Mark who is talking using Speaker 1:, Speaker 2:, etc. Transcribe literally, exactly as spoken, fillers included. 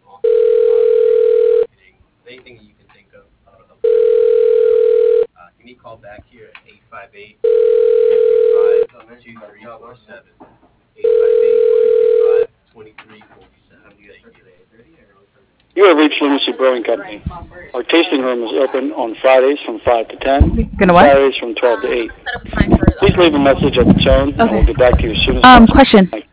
Speaker 1: Anything that you can think of, that'll help. Uh, give me a call back here at eight five eight, two three five, two three four seven. eight five eight, two three five, two three four seven. Thank you.
Speaker 2: You have reached Lunacy Brewing Company. Our tasting room is open on Fridays from five to ten,
Speaker 3: Gonna what?
Speaker 2: Saturdays from twelve to eight.
Speaker 4: Set up time for
Speaker 2: Please leave a message at the tone, and
Speaker 3: Okay.
Speaker 2: we'll get back to you as soon as
Speaker 3: Um,
Speaker 2: possible.
Speaker 3: question.
Speaker 2: Thank you.